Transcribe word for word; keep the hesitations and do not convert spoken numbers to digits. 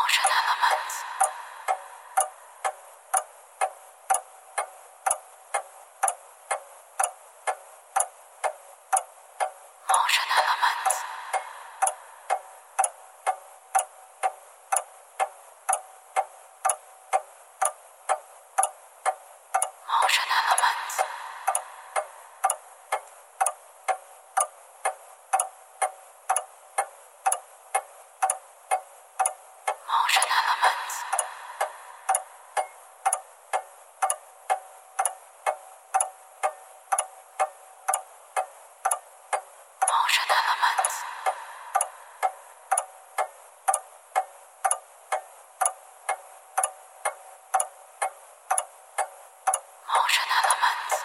Motion elements. Motion elements. Motion elements. Motion elements. Motion elements. Motion elements.